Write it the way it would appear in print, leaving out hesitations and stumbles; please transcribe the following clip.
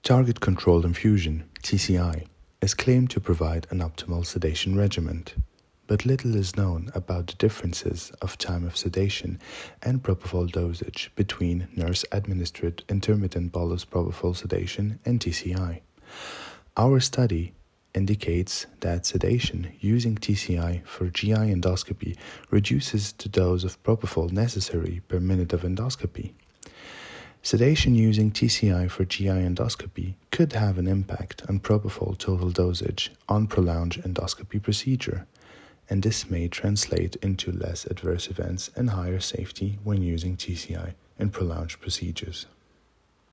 Target Controlled Infusion, TCI, is claimed to provide an optimal sedation regimen, but little is known about the differences of time of sedation and propofol dosage between nurse-administered intermittent bolus propofol sedation and TCI. Our study indicates that sedation using TCI for GI endoscopy reduces the dose of propofol necessary per minute of endoscopy. Sedation using TCI for GI endoscopy could have an impact on propofol total dosage on prolonged endoscopy procedure, and this may translate into less adverse events and higher safety when using TCI in prolonged procedures.